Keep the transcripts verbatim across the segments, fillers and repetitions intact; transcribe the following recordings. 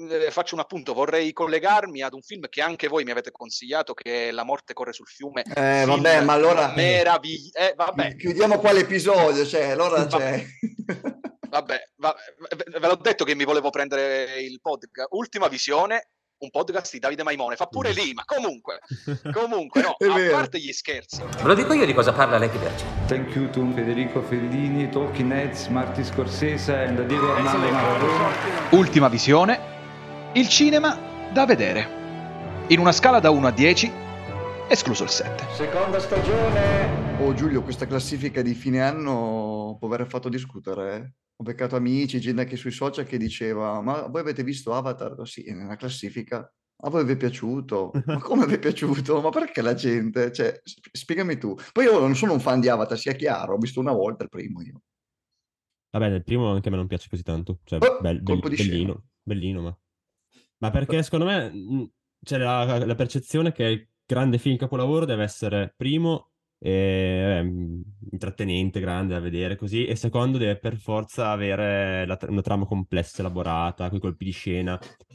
eh, faccio un appunto, vorrei collegarmi ad un film che anche voi mi avete consigliato, che è La morte corre sul fiume. Eh, vabbè, ma allora meravigli- eh, vabbè. chiudiamo qua l'episodio, cioè, allora c'è... Vabbè, vabbè, ve l'ho detto che mi volevo prendere il podcast. Ultima visione, un podcast di Davide Maimone, fa pure lì, ma comunque, comunque no, a parte gli scherzi. Ve lo dico io di cosa parla Lei Verge. Thank you to Federico Fellini, Talking Heads, Martin Scorsese and Diego Armando Maradona. Ultima visione, il cinema da vedere. In una scala da uno a dieci, escluso il sette. Seconda stagione. Oh Giulio, questa classifica di fine anno può aver fatto discutere, eh? Ho beccato amici, gente anche sui social che diceva: ma voi avete visto Avatar? Sì, nella classifica. A voi vi è piaciuto? Ma come vi è piaciuto? Ma perché la gente? Cioè, spiegami tu. Poi io non sono un fan di Avatar, sia chiaro, ho visto una volta il primo io. Vabbè, nel primo anche a me non piace così tanto. Cioè, Oh, bel, bel, bellino, scena. bellino, ma... Ma perché secondo me c'è la, la percezione che il grande film capolavoro deve essere primo e, eh, intrattenente, grande da vedere così, e secondo deve per forza avere la, una trama complessa, elaborata, con i colpi di scena.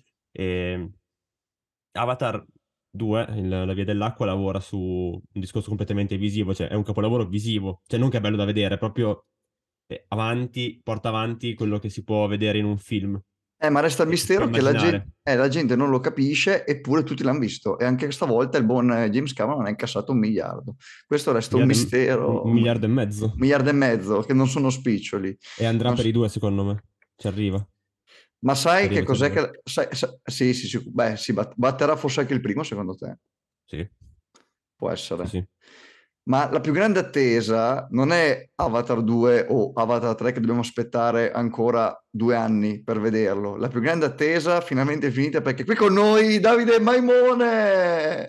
E Avatar due, il, la via dell'acqua, lavora su un discorso completamente visivo, cioè è un capolavoro visivo, cioè non che è bello da vedere, è proprio eh, avanti, porta avanti quello che si può vedere in un film. Eh, ma resta il mistero che la gente, eh, la gente non lo capisce, eppure tutti l'hanno visto. E anche stavolta il buon James Cameron ha incassato un miliardo. Questo resta un, un mistero. Un miliardo e mezzo. Un miliardo e mezzo, che non sono spiccioli. E andrà non per so... i due, secondo me. Ci arriva. Ma sai che cos'è che... Sai, sai, sì, sì, sì, beh, si bat- batterà forse anche il primo, secondo te? Sì. Può essere. Sì, sì. Ma la più grande attesa non è Avatar due o Avatar tre, che dobbiamo aspettare ancora due anni per vederlo. La più grande attesa finalmente è finita, perché qui con noi Davide Maimone!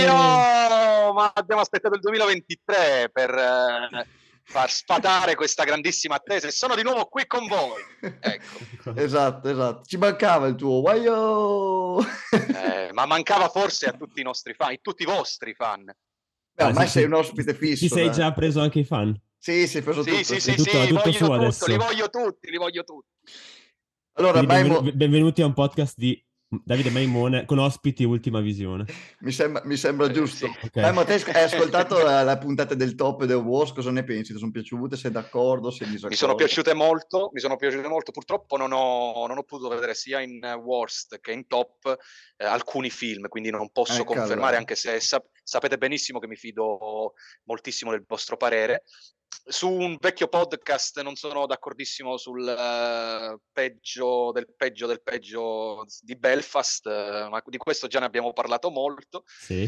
Guaio! Eh. Ma abbiamo aspettato il duemilaventitré per eh, far sfatare questa grandissima attesa e sono di nuovo qui con voi. Ecco. Esatto, esatto. Ci mancava il tuo guaio! Eh, ma mancava forse a tutti i nostri fan, a tutti i vostri fan. Beh, ormai sei un ospite fisso. Ti sei eh. già preso anche i fan? Sì, sì, preso sì, tutto. Sì, sì, sì, tutto, sì, tutto voglio su tutto, adesso. li voglio tutti, li voglio tutti. Allora, Maimo... benvenu- benvenuti a un podcast di Davide Maimone con ospiti Ultima Visione. Mi sembra, mi sembra giusto. Eh, sì. Okay. Maimo, te hai ascoltato la, la puntata del top e del worst, cosa ne pensi? Ti sono piaciute? Sei d'accordo? Sei disaccordo? Mi sono piaciute molto, mi sono piaciute molto. Purtroppo non ho, non ho potuto vedere sia in worst che in top eh, alcuni film, quindi non posso Ecco confermare, allora. anche se sap- sapete benissimo che mi fido moltissimo del vostro parere. Su un vecchio podcast non sono d'accordissimo sul uh, peggio del peggio del peggio di Belfast, uh, ma di questo già ne abbiamo parlato molto. Sì.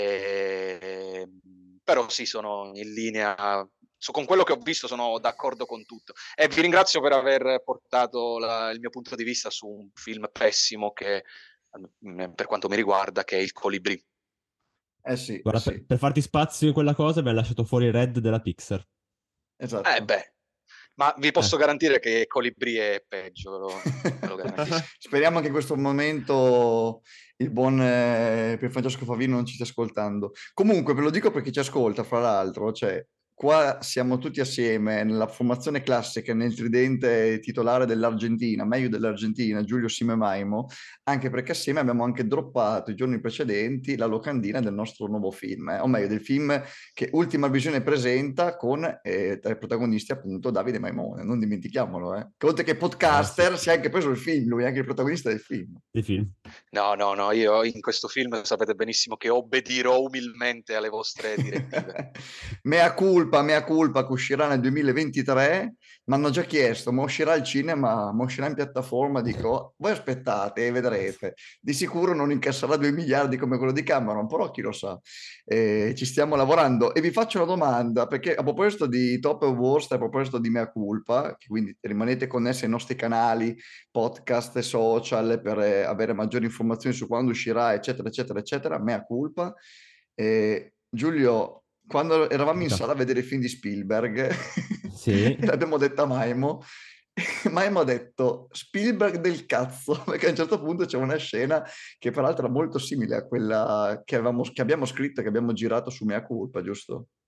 E, però sì, sono in linea. So, con quello che ho visto sono d'accordo con tutto. E vi ringrazio per aver portato la, il mio punto di vista su un film pessimo che, per quanto mi riguarda, che è Il Colibrì. Eh sì, Guarda, eh sì. per, per farti spazio in quella cosa abbiamo lasciato fuori Red della Pixar. Esatto. Eh beh, ma vi posso eh. garantire che Colibrì è peggio, ve lo, ve lo garantisco. Speriamo che in questo momento il buon eh, Pier Francesco Favino non ci stia ascoltando. Comunque ve lo dico perché ci ascolta, fra l'altro, cioè qua siamo tutti assieme nella formazione classica, nel tridente titolare dell'Argentina, meglio dell'Argentina, Giulio Sime Maimo, anche perché assieme abbiamo anche droppato i giorni precedenti la locandina del nostro nuovo film, eh? o meglio del film che Ultima Visione presenta con eh, tra i protagonisti appunto Davide Maimone, non dimentichiamolo, eh? Che oltre che podcaster Ah, sì. si è anche preso il film, lui è anche il protagonista del film. Del film. No, no, no, io in questo film sapete benissimo che obbedirò umilmente alle vostre direttive. Mea culpa, mea culpa, che uscirà nel duemilaventitré, mi hanno già chiesto, ma uscirà al cinema, ma uscirà in piattaforma? Dico, voi aspettate e vedrete. Di sicuro non incasserà due miliardi come quello di Cameron, però chi lo sa. Eh, ci stiamo lavorando. E vi faccio una domanda, perché a proposito di Top e Worst, a proposito di mea culpa, quindi rimanete connessi ai nostri canali, podcast e social per eh, avere maggiori informazioni su quando uscirà, eccetera, eccetera, eccetera, mea culpa. Eh, Giulio, quando eravamo in sala a vedere i film di Spielberg, sì. e l'abbiamo detta a Maimo, Maimo ha detto Spielberg del cazzo, perché a un certo punto c'è una scena che peraltro era molto simile a quella che, avevamo, che abbiamo scritto e che abbiamo girato su Mea Culpa, giusto?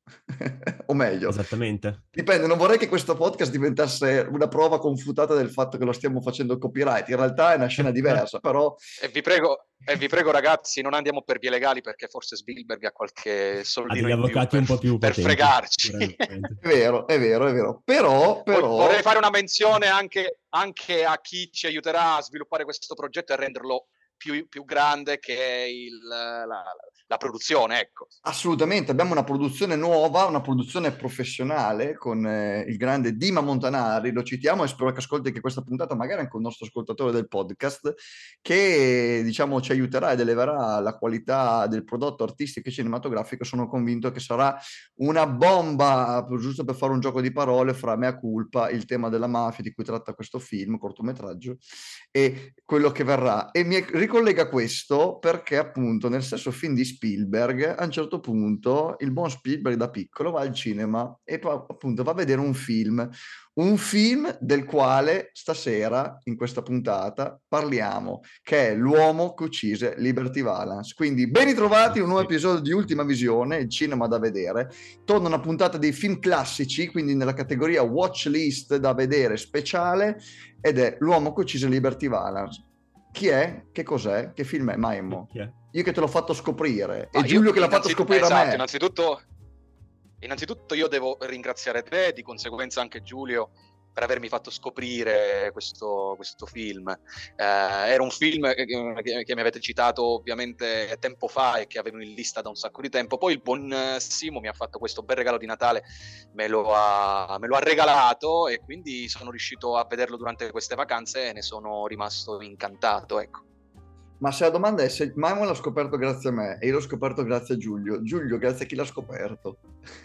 O meglio, Esattamente. dipende, non vorrei che questo podcast diventasse una prova confutata del fatto che lo stiamo facendo copyright, in realtà è una scena diversa, però... E vi prego, e vi prego ragazzi, non andiamo per vie legali perché forse Spielberg ha qualche Ha soldino degli in più avvocati per, un po' più per potenti, fregarci. sicuramente. È vero, è vero, è vero, però... però... Vorrei fare una menzione anche, anche a chi ci aiuterà a sviluppare questo progetto e a renderlo più, più grande, che è il, la, la produzione, ecco. Assolutamente, abbiamo una produzione nuova, una produzione professionale con eh, il grande Dima Montanari, lo citiamo e spero che ascolti anche questa puntata, magari anche un nostro ascoltatore del podcast, che diciamo ci aiuterà ed eleverà la qualità del prodotto artistico e cinematografico. Sono convinto che sarà una bomba, giusto per fare un gioco di parole, fra mea culpa, il tema della mafia di cui tratta questo film, cortometraggio, e quello che verrà. E mi ricollega questo perché appunto nel stesso film di Spielberg, a un certo punto il buon Spielberg da piccolo va al cinema e poi appunto va a vedere un film, un film del quale stasera in questa puntata parliamo, che è L'uomo che uccise Liberty Valance. Quindi ben ritrovati, un nuovo episodio di Ultima Visione, il cinema da vedere. Torna una puntata dei film classici, quindi nella categoria watch list da vedere speciale, ed è L'uomo che uccise Liberty Valance. Chi è? Che cos'è? Che film è? Maimo? Chi è? Io che te l'ho fatto scoprire Ah, e Giulio io, che l'ha fatto scoprire esatto, a me. Innanzitutto, innanzitutto io devo ringraziare te, di conseguenza anche Giulio, per avermi fatto scoprire questo, questo film. Eh, era un film che, che, che mi avete citato ovviamente tempo fa e che avevo in lista da un sacco di tempo. Poi il buon Simo mi ha fatto questo bel regalo di Natale, me lo ha, me lo ha regalato e quindi sono riuscito a vederlo durante queste vacanze e ne sono rimasto incantato, ecco. Ma se la domanda è se Maimo l'ha scoperto grazie a me e io l'ho scoperto grazie a Giulio, Giulio grazie a chi l'ha scoperto?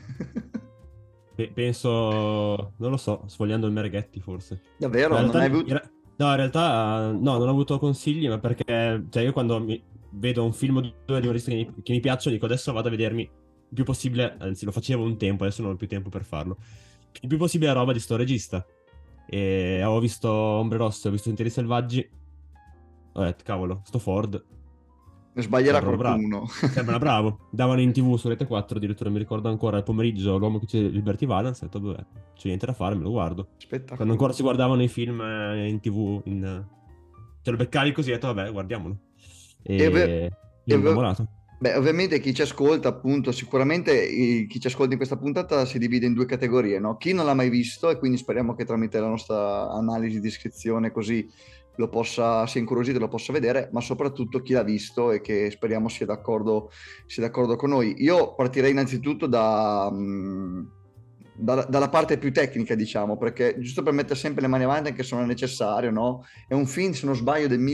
Penso, non lo so, sfogliando il Merghetti forse. Davvero? No, in Non hai realtà, avuto... no, in realtà no, non ho avuto consigli, ma perché cioè, io quando mi vedo un film di un regista che mi, che mi piacciono, dico adesso vado a vedermi il più possibile, anzi lo facevo un tempo, adesso non ho più tempo per farlo, il più possibile roba di sto regista. E avevo visto Ombre Rosse, ho visto Interi Selvaggi, ho detto cavolo, sto Ford Sbaglierà sembrano qualcuno. bravo. Sembra bravo. Davano in tv su Rete quattro, addirittura mi ricordo ancora il pomeriggio L'uomo che c'è Liberty Valance, ho detto vabbè, c'è niente da fare, me lo guardo. Aspetta. Quando ancora si guardavano i film in tv, in... te lo beccavi così e ho detto vabbè, guardiamolo. E, e ov- mi ho innamorato. Beh, ovviamente chi ci ascolta, appunto, sicuramente i, chi ci ascolta in questa puntata si divide in due categorie, no? Chi non l'ha mai visto, e quindi speriamo che tramite la nostra analisi, descrizione, così lo possa, sia incuriosito, lo possa vedere, ma soprattutto chi l'ha visto e che speriamo sia d'accordo, sia d'accordo con noi. Io partirei innanzitutto da... Mh, Dalla, dalla parte più tecnica, diciamo, perché giusto per mettere sempre le mani avanti anche se non è necessario, no? È un film, se non sbaglio, del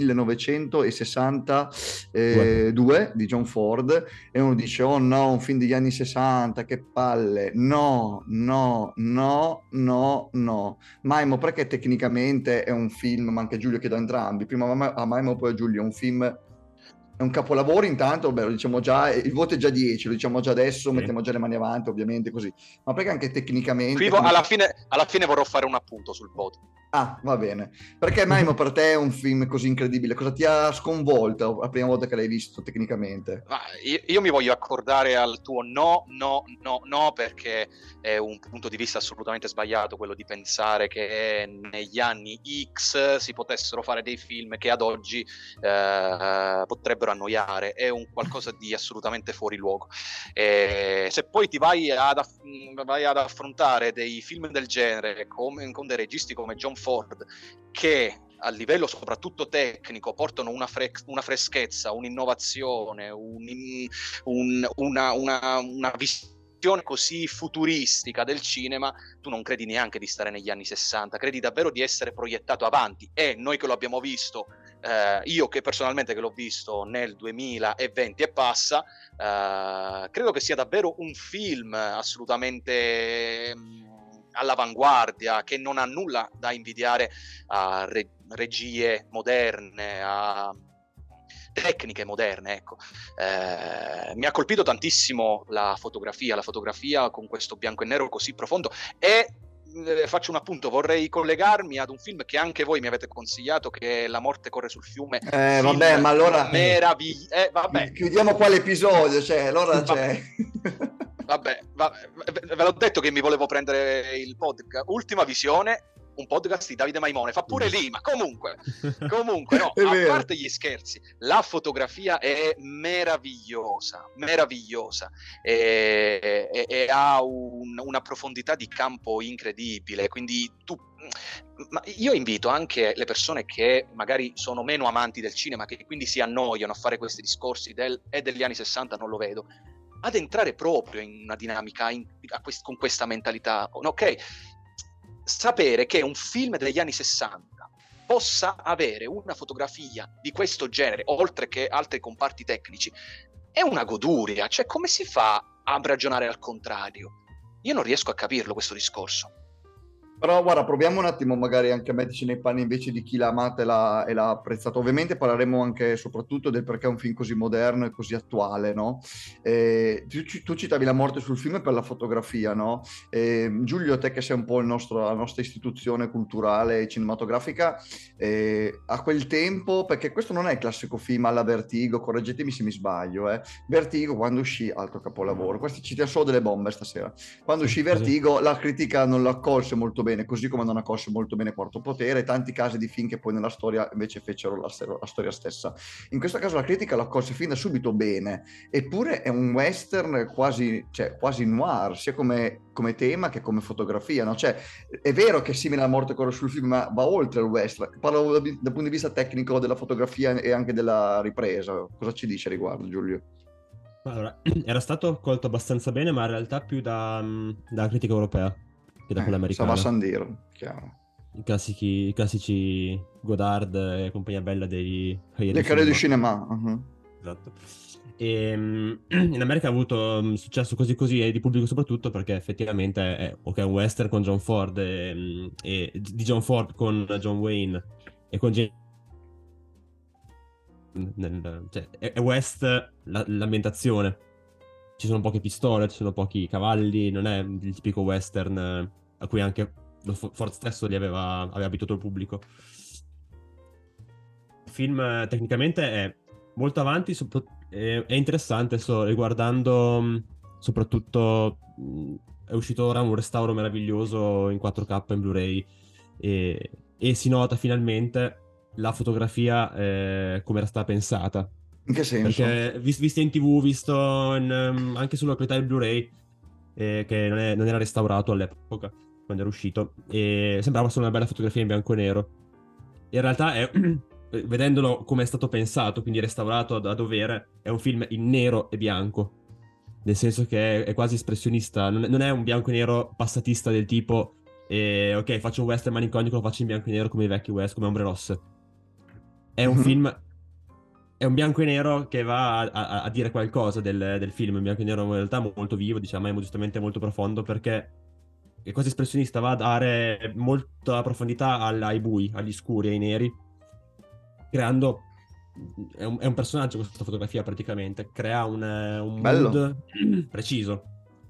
millenovecentosessantadue di John Ford, e uno dice oh no, un film degli anni sessanta, che palle. No, no, no, no, no. Maimo, perché tecnicamente è un film, ma anche Giulio chiedo a entrambi, prima a Maimo poi a Giulio, è un film... È un capolavoro intanto, beh, lo diciamo già, il voto è già dieci, lo diciamo già adesso, sì. Mettiamo già le mani avanti ovviamente così, ma perché anche tecnicamente... Qui, alla, fine, alla fine vorrò fare un appunto sul voto. Ah, va bene. Perché Maimo per te è un film così incredibile? Cosa ti ha sconvolto la prima volta che l'hai visto tecnicamente? Ah, io, io mi voglio accordare al tuo no, no, no, no, perché è un punto di vista assolutamente sbagliato quello di pensare che negli anni X si potessero fare dei film che ad oggi eh, potrebbero annoiare. È un qualcosa di assolutamente fuori luogo. E se poi ti vai ad, aff- vai ad affrontare dei film del genere come, con dei registi come John Ford, che a livello soprattutto tecnico portano una, fre- una freschezza, un'innovazione, un, un, una, una, una visione così futuristica del cinema, tu non credi neanche di stare negli anni sessanta, credi davvero di essere proiettato avanti. E noi che lo abbiamo visto, eh, io che personalmente che l'ho visto nel duemilaventi e passa, eh, credo che sia davvero un film assolutamente all'avanguardia, che non ha nulla da invidiare a re- regie moderne, a tecniche moderne, ecco. Eh, mi ha colpito tantissimo la fotografia, la fotografia con questo bianco e nero così profondo. E eh, faccio un appunto, vorrei collegarmi ad un film che anche voi mi avete consigliato, che è La morte corre sul fiume. Eh vabbè, ma allora meraviglia- eh, vabbè. chiudiamo qua l'episodio, cioè allora c'è Vabbè, va, ve l'ho detto che mi volevo prendere il podcast. Ultima visione, un podcast di Davide Maimone, fa pure lì, ma comunque, comunque no, È a vero. parte gli scherzi, la fotografia è meravigliosa, meravigliosa e, e- e ha un- una profondità di campo incredibile, quindi tu, ma io invito anche le persone che magari sono meno amanti del cinema, che quindi si annoiano a fare questi discorsi del, e degli anni sessanta non lo vedo, ad entrare proprio in una dinamica in- a quest- con questa mentalità, ok? Sapere che un film degli anni sessanta possa avere una fotografia di questo genere, oltre che altri comparti tecnici, è una goduria. Cioè, come si fa a ragionare al contrario? Io non riesco a capirlo questo discorso. Però guarda, proviamo un attimo magari anche a metterci nei panni invece di chi l'ha amata e l'ha, e l'ha apprezzato. Ovviamente parleremo anche e soprattutto del perché è un film così moderno e così attuale, no? Eh, tu, tu citavi La morte sul film per la fotografia, no? Eh, Giulio, te che sei un po' il nostro, la nostra istituzione culturale e cinematografica, eh, a quel tempo, perché questo non è il classico film alla Vertigo, correggetemi se mi sbaglio, eh. Vertigo quando uscì, altro capolavoro, questi citiamo solo delle bombe stasera, quando uscì Vertigo la critica non lo accolse molto bene, così come non accolse molto bene Quarto Potere e tanti casi di film che poi nella storia invece fecero la, la storia stessa. In questo caso la critica lo accolse fin da subito bene, eppure è un western quasi, cioè, quasi noir, sia come, come tema che come fotografia, no? Cioè, è vero che è simile alla morte corre sul film, ma va oltre il western. Parlo dal, dal punto di vista tecnico della fotografia e anche della ripresa. Cosa ci dice a riguardo, Giulio? Allora, era stato accolto abbastanza bene, ma in realtà più da, dalla critica europea che da quella Eh, americana. Sava Sandiro, chiaro. I classici, i classici Godard e compagnia bella dei Le carriere di cinema. Uh-huh. Esatto. E, um, in America ha avuto um, successo così così e di pubblico soprattutto perché effettivamente è okay, un western con John Ford e, e di John Ford con John Wayne e con James nel, cioè, è, è west la, l'ambientazione, ci sono poche pistole, ci sono pochi cavalli, non è il tipico western eh, a cui anche lo Ford stesso li aveva, aveva abituato il pubblico. Il film eh, tecnicamente è molto avanti, sopra- è, è interessante, so, riguardando mh, soprattutto mh, è uscito ora un restauro meraviglioso in quattro K in Blu-ray e, e si nota finalmente la fotografia eh, come era stata pensata. In che senso? Perché vis- visto in tv, visto in, um, anche sulla qualità del Blu-ray eh, che non, è, non era restaurato all'epoca quando era uscito e sembrava solo una bella fotografia in bianco e nero. In realtà è vedendolo come è stato pensato, quindi restaurato a, a dovere, è un film in nero e bianco, nel senso che è, è quasi espressionista, non, non è un bianco e nero passatista del tipo eh, ok, faccio un western malinconico, lo faccio in bianco e nero come i vecchi west, come Ombre Rosse. È un Mhm. film, è un bianco e nero che va a, a- a dire qualcosa del, del film, un bianco e nero in realtà molto vivo, diciamo, è giustamente molto profondo perché è quasi espressionista, va a dare molta profondità al- ai bui, agli scuri, ai neri, creando... È un, è un personaggio questa fotografia praticamente, crea un, un Bello. mood preciso.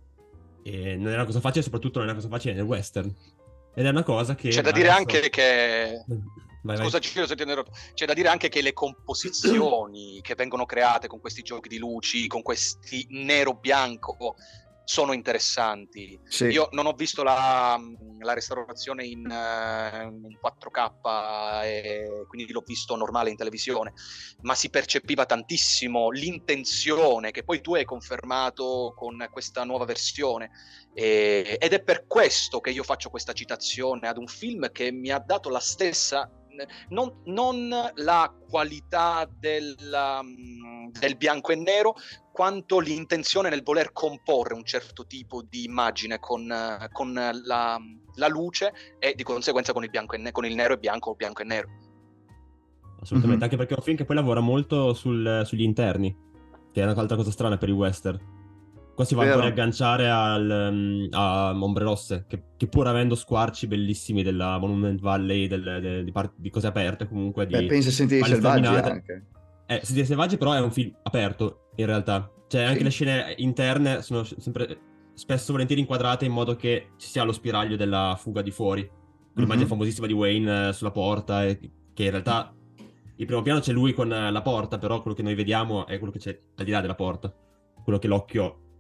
E non è una cosa facile, soprattutto non è una cosa facile nel western. Ed è una cosa che... C'è da dire adesso- anche che... Vai, vai. Scusa Ciro se ti ho interrotto. C'è da dire anche che le composizioni che vengono create con questi giochi di luci, con questi nero-bianco, sono interessanti. Sì. Io non ho visto la, la restaurazione in, eh, in quattro K e quindi l'ho visto normale in televisione, ma si percepiva tantissimo l'intenzione che poi tu hai confermato con questa nuova versione e, ed è per questo che io faccio questa citazione ad un film che mi ha dato la stessa non, non la qualità del, um, del bianco e nero quanto l'intenzione nel voler comporre un certo tipo di immagine con, uh, con la, la luce e di conseguenza con il bianco e ne- con il nero e bianco o bianco e nero. Assolutamente, Mhm. anche perché è un film che poi lavora molto sul- sugli interni, che è un'altra cosa strana per i western. Qua si va Vero. ancora a agganciare al, um, a Ombre Rosse, che, che pur avendo squarci bellissimi della Monument Valley, del- de- di, par- di cose aperte comunque, di Beh, pensa a Sentieri valli Selvaggi sterminate. anche. Eh, Sentieri Selvaggi però è un film aperto, in realtà. Cioè anche Sì. le scene interne sono sempre spesso volentieri inquadrate in modo che ci sia lo spiraglio della fuga di fuori. L'immagine Mhm. famosissima di Wayne eh, sulla porta, e, che in realtà in primo piano c'è lui con eh, la porta, però quello che noi vediamo è quello che c'è al di là della porta. Quello che l'occhio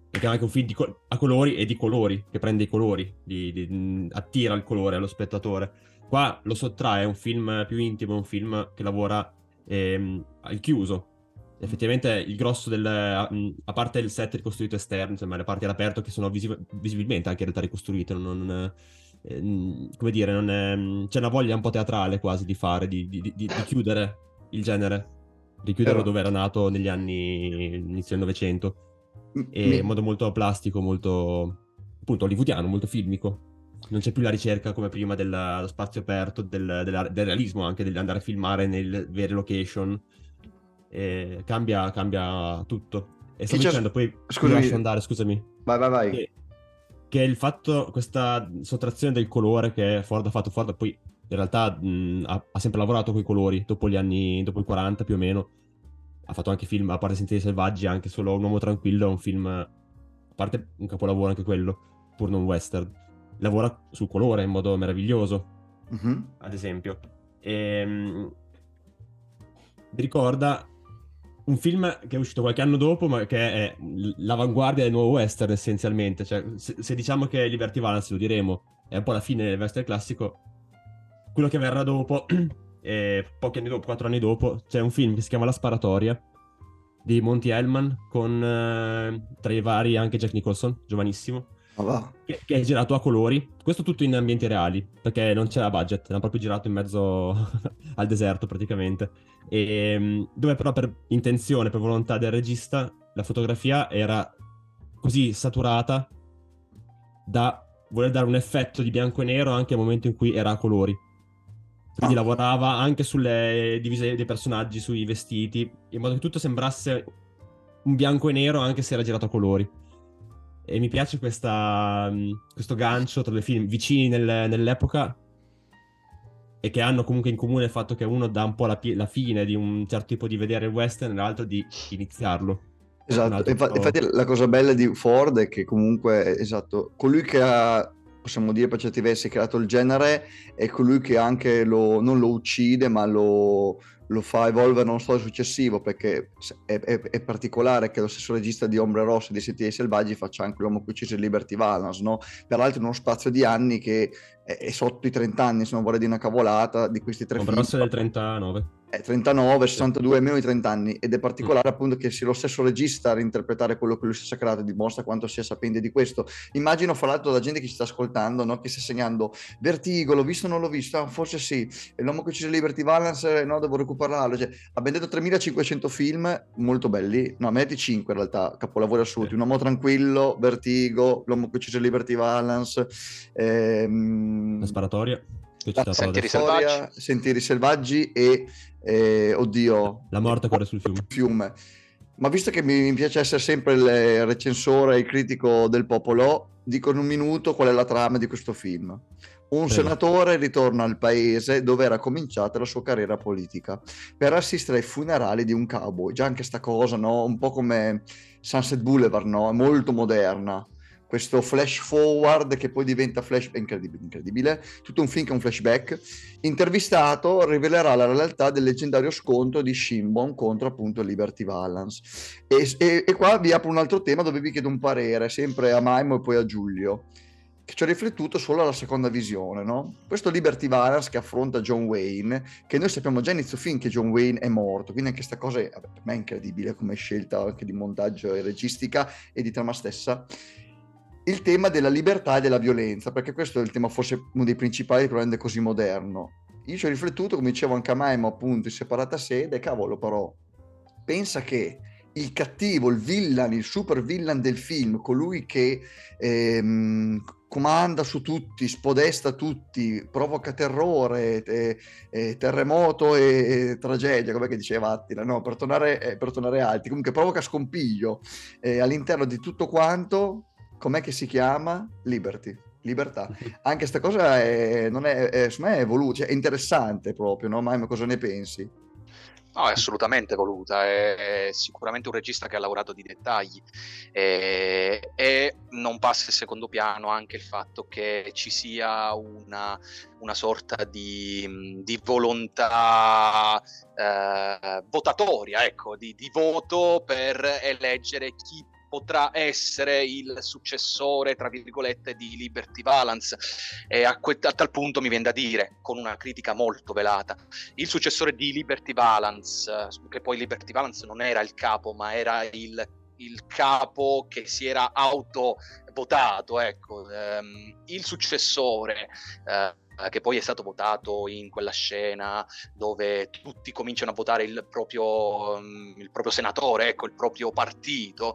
perché è anche un film di co- a colori e di colori, che prende i colori, di, di- mh, attira il colore allo spettatore. Qua lo sottrae, è un film più intimo, è un film che lavora ehm, al chiuso. Effettivamente il grosso del... a, a parte il set ricostruito esterno, insomma, le parti all'aperto che sono visi- visibilmente anche in realtà ricostruite, non... non ehm, come dire, non è, c'è una voglia un po' teatrale quasi di fare, di, di- di- di chiudere il genere, di chiuderlo Però- dove era nato negli anni inizio del Novecento, e Mi- in modo molto plastico, molto appunto hollywoodiano, molto filmico. Non c'è più la ricerca come prima dello spazio aperto, del, della- del realismo anche, dell'andare a filmare nelle vere location. E cambia, cambia tutto. E Chi stavo c'è- dicendo, poi ti Scusami. lascio andare, scusami. Vai, vai, vai. Che, che il fatto, questa sottrazione del colore che Ford ha fatto, Ford poi in realtà mh, ha, ha sempre lavorato con i colori, dopo gli anni, dopo il quaranta più o meno, ha fatto anche film, a parte Sentieri Selvaggi, anche solo Un uomo tranquillo è un film, a parte un capolavoro anche quello, pur non western, lavora sul colore in modo meraviglioso, Mhm. ad esempio. E, mh, mi ricorda un film che è uscito qualche anno dopo, ma che è l- l'avanguardia del nuovo western essenzialmente. Cioè, se, se diciamo che Liberty Valance, lo diremo, è un po' la fine del western classico, quello che verrà dopo, e pochi anni dopo, quattro anni dopo, c'è un film che si chiama La Sparatoria di Monty Hellman, con eh, tra i vari anche Jack Nicholson, giovanissimo, Ma va. che, che è girato a colori. Questo tutto in ambienti reali, perché non c'era budget, l'hanno proprio girato in mezzo al deserto praticamente. E, mh, dove però per intenzione, per volontà del regista, la fotografia era così saturata da voler dare un effetto di bianco e nero anche al momento in cui era a colori. Quindi Ah. lavorava anche sulle divise dei personaggi, sui vestiti, in modo che tutto sembrasse un bianco e nero anche se era girato a colori. E mi piace questa, mh, questo gancio tra due film vicini nel- nell'epoca, e che hanno comunque in comune il fatto che uno dà un po' la, pi- la fine di un certo tipo di vedere il western e l'altro di iniziarlo. Un Esatto, altro Infa- po'- infatti la cosa bella di Ford è che comunque, esatto, colui che ha, possiamo dire per certi versi, creato il genere è colui che anche lo, non lo uccide, ma lo, lo fa evolvere a uno stadio successivo, perché è, è- è particolare che lo stesso regista di Ombre Rosse e di Sentieri Selvaggi faccia anche L'uomo che uccise Liberty Valance, no? Peraltro in uno spazio di anni che è, è sotto i trenta anni, se non vorrei dire una cavolata, di questi tre Ombre film. Rosse del trentanove. È trentanove, sessantadue, meno di trenta anni, ed è particolare appunto che sia lo stesso regista a reinterpretare quello che lui stesso ha creato, dimostra quanto sia sapiente di questo. Immagino, fra l'altro, la gente che ci sta ascoltando, no? Che sta segnando Vertigo, l'ho visto o non l'ho visto? Ah, forse sì. E L'uomo che uccise Liberty Valance, no, devo recuperarlo. Cioè, abbiamo detto tremilacinquecento film molto belli, no, metti cinque in realtà, capolavori assoluti. Sì. Un uomo tranquillo, Vertigo, L'uomo che uccise Liberty Valance, ehm... La Sparatoria, che ho La citato Sentieri adesso. Selvaggi. Storia, Sentieri Selvaggi e eh, oddio, La morte corre sul fiume. fiume. Ma visto che mi, mi piace essere sempre il recensore e il critico del popolo, dico in un minuto qual è la trama di questo film. Un Prego. senatore ritorna al paese dove era cominciata la sua carriera politica per assistere ai funerali di un cowboy. Già anche sta cosa, no? Un po' come Sunset Boulevard, no? È molto moderna. Questo flash forward che poi diventa flash, incredibile, incredibile, tutto un film che è un flashback. Intervistato rivelerà la realtà del leggendario scontro di Shinbone contro appunto Liberty Valance. E, e, e qua vi apro un altro tema dove vi chiedo un parere, sempre a Maimo e poi a Giulio, che ci ho riflettuto solo alla seconda visione, no? Questo Liberty Valance che affronta John Wayne, che noi sappiamo già inizio film che John Wayne è morto, quindi anche questa cosa è, vabbè, per me è incredibile come scelta anche di montaggio e registica e di trama stessa. Il tema della libertà e della violenza, perché questo è il tema forse uno dei principali, probabilmente così moderno. Io ci ho riflettuto, come dicevo anche a Maimo, appunto, in separata sede, cavolo, però, pensa che il cattivo, il villain, il super villain del film, colui che ehm, comanda su tutti, spodesta tutti, provoca terrore, te, eh, terremoto e, e tragedia, come diceva Attila, no, per tornare, eh, per tornare alti, comunque provoca scompiglio eh, all'interno di tutto quanto. Com'è che si chiama? Liberty, libertà. Anche sta cosa è, non è, è, secondo me è evoluta, cioè è interessante proprio, no? Ma cosa ne pensi? No, è assolutamente voluta, è, è sicuramente un regista che ha lavorato di dettagli e, e non passa in secondo piano anche il fatto che ci sia una, una sorta di, di volontà eh, votatoria, ecco, di, di voto per eleggere chi potrà essere il successore, tra virgolette, di Liberty Valance, e a, que- a tal punto mi viene da dire, con una critica molto velata, il successore di Liberty Valance, che poi Liberty Valance non era il capo, ma era il, il capo che si era auto votato, ecco, ehm, il successore eh, che poi è stato votato in quella scena dove tutti cominciano a votare il proprio, um, il proprio senatore, ecco, il proprio partito,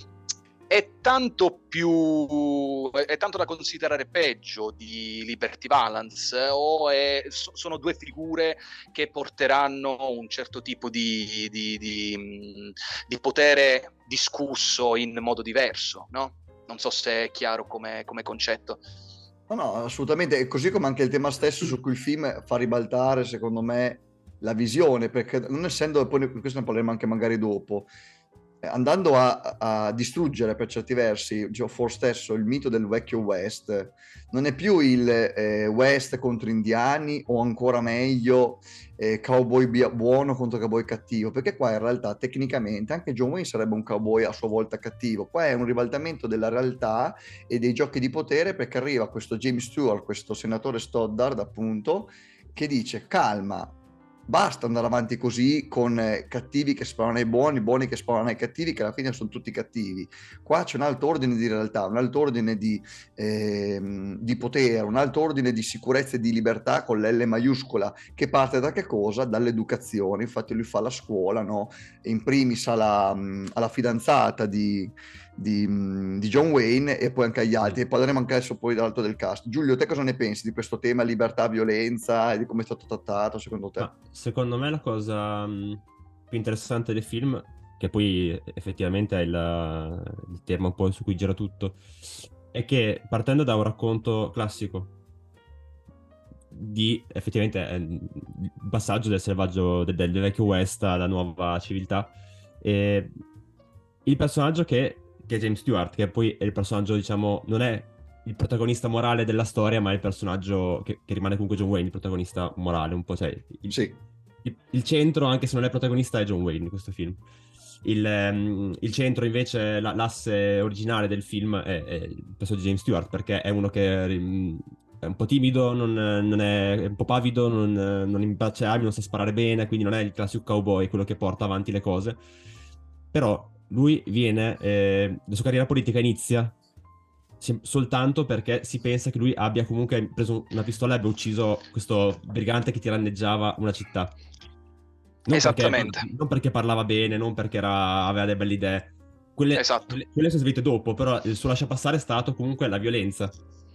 è tanto più è tanto da considerare peggio di Liberty Valance, o è, so, sono due figure che porteranno un certo tipo di, di, di, di potere discusso in modo diverso, no? Non so se è chiaro come, come concetto. No, no, assolutamente, così come anche il tema stesso su cui il film fa ribaltare, secondo me, la visione, perché non essendo, poi questo ne parleremo anche magari dopo, andando a, a distruggere per certi versi Geoffrey stesso il mito del vecchio West, non è più il eh, West contro indiani, o ancora meglio eh, cowboy buono contro cowboy cattivo, perché qua in realtà tecnicamente anche John Wayne sarebbe un cowboy a sua volta cattivo. Qua è un ribaltamento della realtà e dei giochi di potere, perché arriva questo James Stewart, questo senatore Stoddard appunto, che dice calma, basta andare avanti così con eh, cattivi che sparano ai buoni, buoni che sparano ai cattivi, che alla fine sono tutti cattivi. Qua c'è un altro ordine di realtà, un altro ordine di, eh, di potere, un altro ordine di sicurezza e di libertà con l'L maiuscola, che parte da che cosa? Dall'educazione. Infatti lui fa la scuola, no? In primis alla, alla fidanzata di, di, di John Wayne, e poi anche agli altri, e parleremo anche adesso poi dall'alto del cast. Giulio, te cosa ne pensi di questo tema libertà, violenza, e di come è stato trattato secondo te? Ma secondo me la cosa mh, più interessante del film, che poi effettivamente è il, il tema un po' su cui gira tutto, è che partendo da un racconto classico di effettivamente eh, il passaggio del selvaggio del, del vecchio West alla nuova civiltà, e il personaggio che, che è James Stewart, che poi è il personaggio, diciamo, non è il protagonista morale della storia, ma è il personaggio che, che rimane comunque John Wayne, il protagonista morale, un po', cioè il, sì. il, il centro, anche se non è protagonista, è John Wayne in questo film. Il, um, il centro invece, la, l'asse originale del film è, è il personaggio di James Stewart, perché è uno che um, è un po' timido, non, non è, è un po' pavido, non, non impaccia armi, non sa sparare bene, quindi non è il classico cowboy, quello che porta avanti le cose. Però lui viene, eh, la sua carriera politica inizia soltanto perché si pensa che lui abbia comunque preso una pistola e abbia ucciso questo brigante che tiranneggiava una città. Non Esattamente. Perché, non perché parlava bene, non perché era, aveva delle belle idee. Quelle, esatto. quelle, quelle sono servite dopo, però il suo lasciapassare è stato comunque la violenza.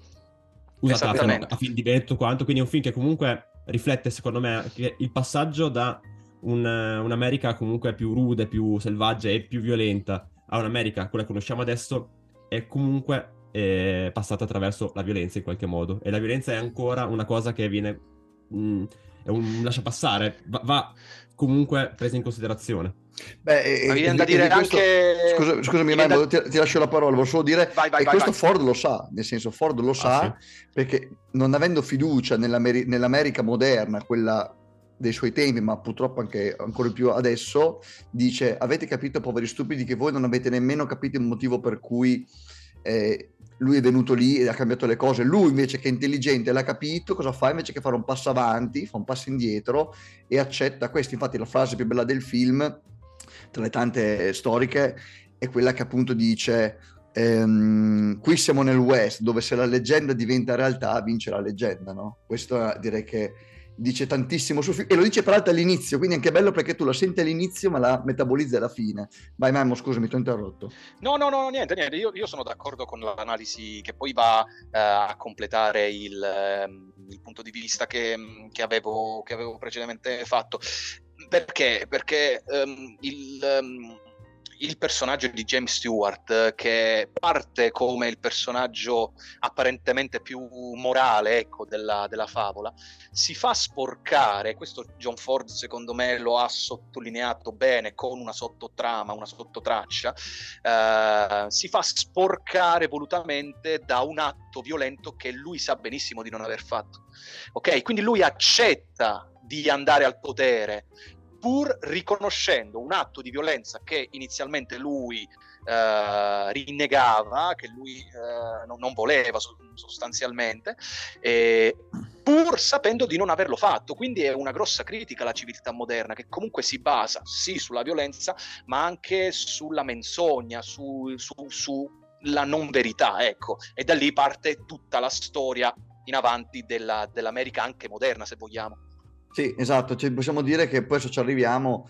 Usata a, a fin di detto quanto, quindi è un film che comunque riflette, secondo me, che il passaggio da un, un'America comunque più rude, più selvaggia e più violenta a un'America, quella che conosciamo adesso, è comunque è passata attraverso la violenza in qualche modo, e la violenza è ancora una cosa che viene mh, è un lasciapassare, va, va comunque presa in considerazione. Beh, e, Ma viene e, da dire questo, anche scusa, scusami da... Maimo, ti, ti lascio la parola, volevo solo dire vai, vai, e vai, questo vai. Ford lo sa, nel senso Ford lo sa, ah, sì? Perché non avendo fiducia nell'Ameri- nell'America moderna, quella dei suoi tempi, ma purtroppo anche ancora più adesso, dice: avete capito, poveri stupidi, che voi non avete nemmeno capito il motivo per cui eh, lui è venuto lì e ha cambiato le cose. Lui invece, che è intelligente, l'ha capito, cosa fa? Invece che fare un passo avanti, fa un passo indietro e accetta questo. Infatti la frase più bella del film, tra le tante storiche, è quella che appunto dice ehm, qui siamo nel West, dove se la leggenda diventa realtà vince la leggenda, no? Questo direi che dice tantissimo sul film, e lo dice peraltro all'inizio, quindi anche bello perché tu la senti all'inizio ma la metabolizzi alla fine. Vai Memo, scusami, ti ho interrotto. No, no, no, niente, niente, io, io sono d'accordo con l'analisi che poi va eh, a completare il, eh, il punto di vista che, che, avevo, che avevo precedentemente fatto. Perché? Perché um, il... Um, il personaggio di James Stewart, che parte come il personaggio apparentemente più morale, ecco, della, della favola, si fa sporcare. Questo John Ford secondo me lo ha sottolineato bene con una sottotrama, una sottotraccia, eh, si fa sporcare volutamente da un atto violento che lui sa benissimo di non aver fatto. Ok, quindi lui accetta di andare al potere pur riconoscendo un atto di violenza che inizialmente lui eh, rinnegava, che lui eh, non, non voleva sostanzialmente, eh, pur sapendo di non averlo fatto. Quindi è una grossa critica alla civiltà moderna, che comunque si basa sì sulla violenza, ma anche sulla menzogna, su, su, sulla non verità, ecco. E da lì parte tutta la storia in avanti della, dell'America anche moderna, se vogliamo. Sì, esatto, cioè, possiamo dire che poi se ci arriviamo,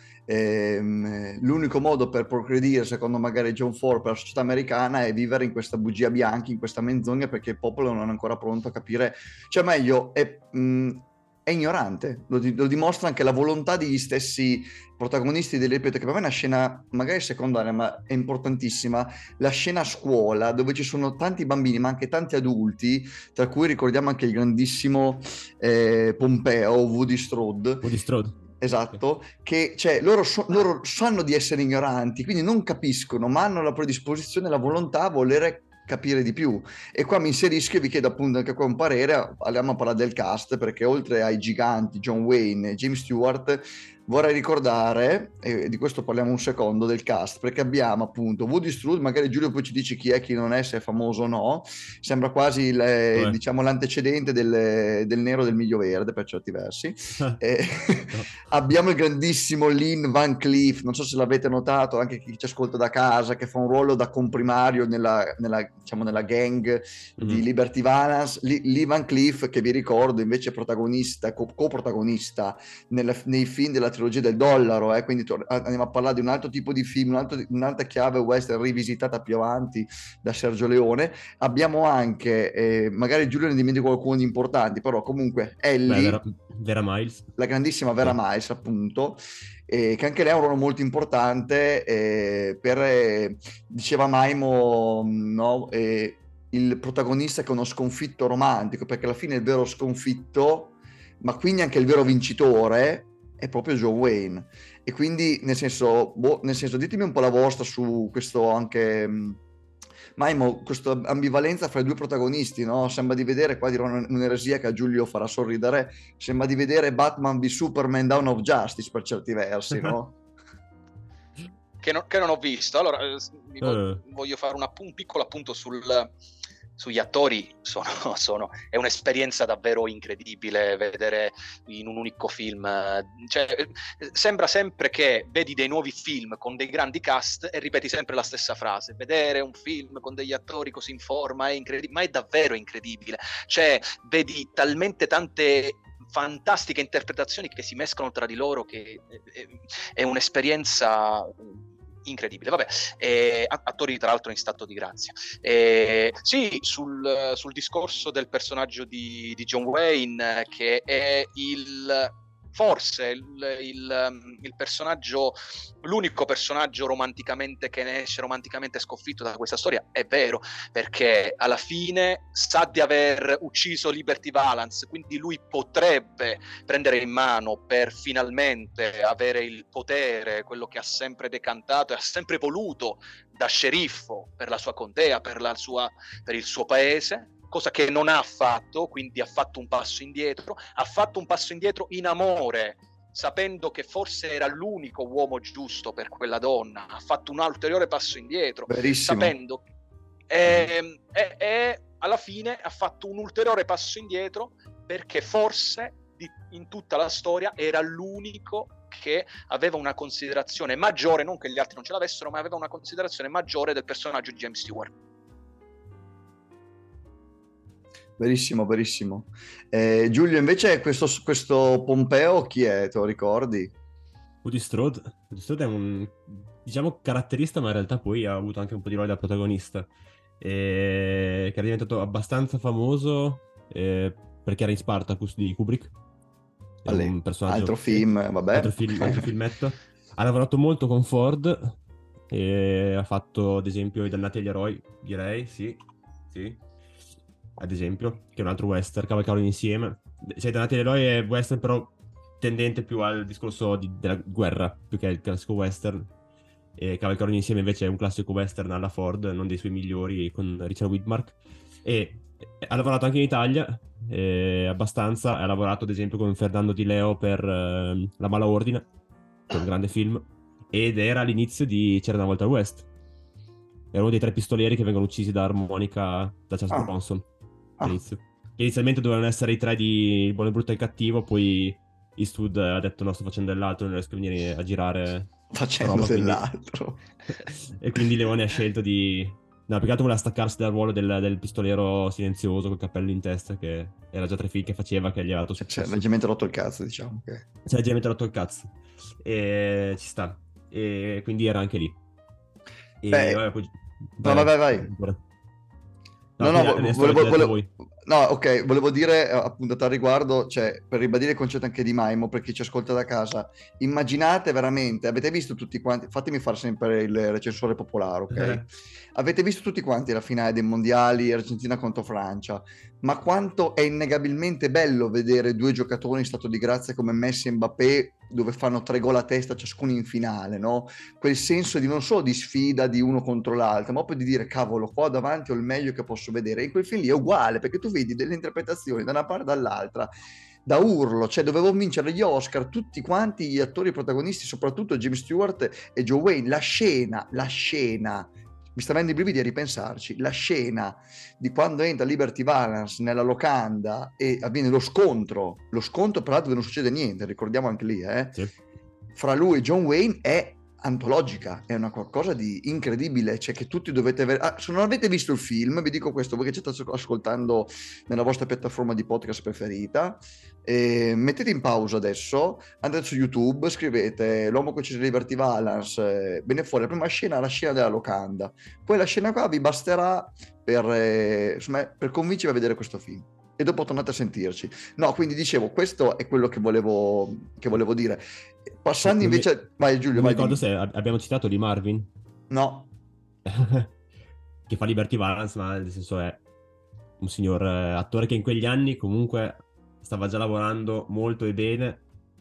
ehm, l'unico modo per progredire, secondo magari John Ford, per la società americana, è vivere in questa bugia bianca, in questa menzogna, perché il popolo non è ancora pronto a capire, cioè meglio, è, mh, è ignorante, lo, lo dimostra anche la volontà degli stessi protagonisti. Del ripeto, che per me è una scena magari secondaria, ma è importantissima, la scena a scuola, dove ci sono tanti bambini, ma anche tanti adulti, tra cui ricordiamo anche il grandissimo eh, Pompeo, Woody Strode. Woody Strode. Esatto, che cioè, loro, so, loro sanno di essere ignoranti, quindi non capiscono, ma hanno la predisposizione, la volontà a volere capire di più. E qua mi inserisco e vi chiedo appunto anche qua un parere. Andiamo a parlare del cast, perché oltre ai giganti John Wayne e James Stewart, vorrei ricordare, e di questo parliamo un secondo, del cast, perché abbiamo appunto Woody Strode, magari Giulio poi ci dici chi è, chi non è, se è famoso o no, sembra quasi il, eh. diciamo l'antecedente del, del nero del Miglio Verde per certi versi. eh, no. Abbiamo il grandissimo Lynn Van Cleef, non so se l'avete notato, anche chi ci ascolta da casa, che fa un ruolo da comprimario nella, nella, diciamo, nella gang mm. di Liberty Valance. Lee Van Cleef, che vi ricordo invece è protagonista, co- coprotagonista nel, nei film della trilogia del dollaro, eh? Quindi tor- andiamo a parlare di un altro tipo di film, un altro, un'altra chiave western rivisitata più avanti da Sergio Leone. Abbiamo anche, eh, magari Giulio ne dimentico qualcuno di importanti, però comunque Ellie, Beh, Vera, Vera Miles, la grandissima Vera sì. Miles appunto, eh, che anche lei ha un ruolo molto importante eh, per, eh, diceva Maimo, no, eh, il protagonista che è uno sconfitto romantico, perché alla fine il vero sconfitto, ma quindi anche il vero vincitore, è proprio John Wayne. E quindi nel senso, boh, nel senso ditemi un po' la vostra su questo anche mh, Maimo, questa ambivalenza fra i due protagonisti, no? Sembra di vedere, qua dirò un'eresia che a Giulio farà sorridere, sembra di vedere Batman v Superman Dawn of Justice per certi versi, no? che, non, che non ho visto. Allora mi voglio, uh. voglio fare una, un piccolo appunto sul sugli attori. Sono, sono, è un'esperienza davvero incredibile vedere in un unico film, cioè, sembra sempre che vedi dei nuovi film con dei grandi cast e ripeti sempre la stessa frase. Vedere un film con degli attori così in forma è incredibile, ma è davvero incredibile, cioè vedi talmente tante fantastiche interpretazioni che si mescolano tra di loro che è, è un'esperienza incredibile. Vabbè, eh, attori tra l'altro in stato di grazia. Eh, sì, sul, sul discorso del personaggio di, di John Wayne, che è il forse il, il, il personaggio, l'unico personaggio romanticamente che ne esce romanticamente sconfitto da questa storia, è vero, perché alla fine sa di aver ucciso Liberty Valance, quindi lui potrebbe prendere in mano per finalmente avere il potere, quello che ha sempre decantato e ha sempre voluto da sceriffo per la sua contea, per, la sua, per il suo paese, cosa che non ha fatto, quindi ha fatto un passo indietro, ha fatto un passo indietro in amore, sapendo che forse era l'unico uomo giusto per quella donna, ha fatto un ulteriore passo indietro, Verissimo. sapendo e, e, e alla fine ha fatto un ulteriore passo indietro perché forse di, in tutta la storia era l'unico che aveva una considerazione maggiore, non che gli altri non ce l'avessero, ma aveva una considerazione maggiore del personaggio di James Stewart. Verissimo, verissimo. Eh, Giulio, invece questo, questo Pompeo chi è? Te lo ricordi? Woody Strode. Woody Strode è un, diciamo, caratterista, ma in realtà poi ha avuto anche un po' di ruolo da protagonista, e che è diventato abbastanza famoso eh, perché era in Spartacus di Kubrick. È Allè, un personaggio, altro film, eh, vabbè. Altro, film, altro filmetto. Ha lavorato molto con Ford e ha fatto, ad esempio, I Dannati agli Eroi, direi, sì, sì. Ad esempio, che è un altro western, Cavalcavano insieme. Sei Dannati agli Eroi è western, però tendente più al discorso di, della guerra, più che al classico western. E Cavalcavano insieme invece è un classico western alla Ford, non dei suoi migliori, con Richard Widmark. E ha lavorato anche in Italia, eh, abbastanza. Ha lavorato ad esempio con Ferdinando Di Leo per eh, La Mala Ordine, che è un grande film, ed era l'inizio di C'era una volta al West. Era uno dei tre pistolieri che vengono uccisi da armonica da Charles Ah. Bronson Ah. all'inizio. Che inizialmente dovevano essere i tre di Il buono, il brutto e il cattivo, poi Eastwood ha detto no, sto facendo dell'altro, non riesco a venire a girare Facendo roba, quindi- dell'altro. e quindi Leone ha scelto di... No, più che altro voleva staccarsi dal ruolo del, del pistoliero silenzioso col cappello in testa, che era già tre film che faceva, che gli ha dato Cioè, successo. leggermente rotto il cazzo, diciamo. Che... Cioè, leggermente rotto il cazzo. E ci sta. E quindi era anche lì. E Beh, vabbè, poi... no, vai, vai, vai. pure. No, no, quindi vo- adesso volevo, avete detto volevo- voi. no, ok, volevo dire eh, appunto al riguardo, cioè per ribadire il concetto anche di Maimo, per chi ci ascolta da casa, immaginate veramente, avete visto tutti quanti, fatemi fare sempre il recensore popolare, ok? Eh. Avete visto tutti quanti la finale dei mondiali, Argentina contro Francia, ma quanto è innegabilmente bello vedere due giocatori in stato di grazia come Messi e Mbappé, dove fanno tre gol a testa ciascuno in finale, no? Quel senso di non solo di sfida di uno contro l'altro, ma poi di dire cavolo, qua davanti ho il meglio che posso vedere. E in quel film lì è uguale, perché tu vedi delle interpretazioni da una parte e dall'altra, da urlo, cioè dovevo vincere gli Oscar tutti quanti gli attori protagonisti, soprattutto James Stewart e Joe Wayne. La scena, la scena, mi sta venendo i brividi a ripensarci, la scena di quando entra Liberty Valance nella locanda e avviene lo scontro, lo scontro peraltro dove non succede niente, ricordiamo anche lì, eh, Sì. fra lui e John Wayne è antologica, è una qualcosa di incredibile, cioè che tutti dovete avere. Ah, se non avete visto il film, vi dico questo, voi che ci state ascoltando nella vostra piattaforma di podcast preferita, eh, mettete in pausa adesso, andate su YouTube, scrivete l'uomo che uccise Liberty Valance, eh, viene fuori la prima scena, la scena della locanda, poi la scena qua vi basterà per, eh, insomma, per convincervi a vedere questo film. E dopo tornate a sentirci. No, quindi dicevo, questo è quello che volevo, che volevo dire. Passando Non mi- invece... Vai Giulio, Non mi vai. ricordo dimmi. se ab- abbiamo citato Lee Marvin, No, che fa Liberty Valance, ma nel senso è un signor eh, attore che in quegli anni comunque stava già lavorando molto e bene,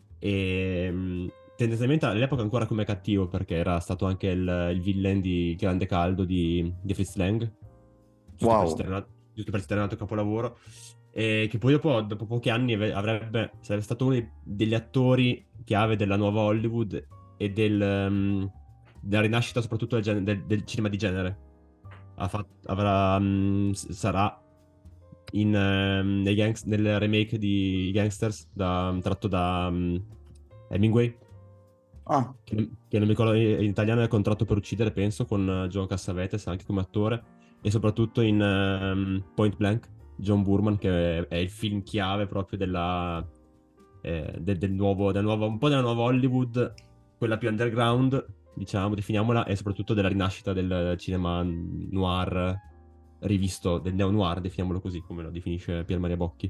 e mh, tendenzialmente all'epoca ancora come cattivo, perché era stato anche il, il villain di Grande Caldo di, di Fritz Lang, giusto, Wow. per citare un, alt- giusto per citare un altro capolavoro, e che poi dopo, dopo pochi anni ave- avrebbe, sarebbe stato uno dei- degli attori chiave della nuova Hollywood e del, um, della rinascita soprattutto del, gen- del- del cinema di genere. Ha fatto, avrà, um, s- sarà in, um, nei gangs- nel remake di Gangsters da- tratto da um, Hemingway, ah, che, non- che non mi ricordo in italiano è Contratto per uccidere, penso, con uh, John Cassavetes anche come attore, e soprattutto in um, Point Blank, John Boorman, che è, è il film chiave proprio della, eh, del, del nuovo, del nuovo, un po' della nuova Hollywood, quella più underground, diciamo, definiamola, e soprattutto della rinascita del cinema noir rivisto, del neo-noir, definiamolo così, come lo definisce Pier Maria Bocchi.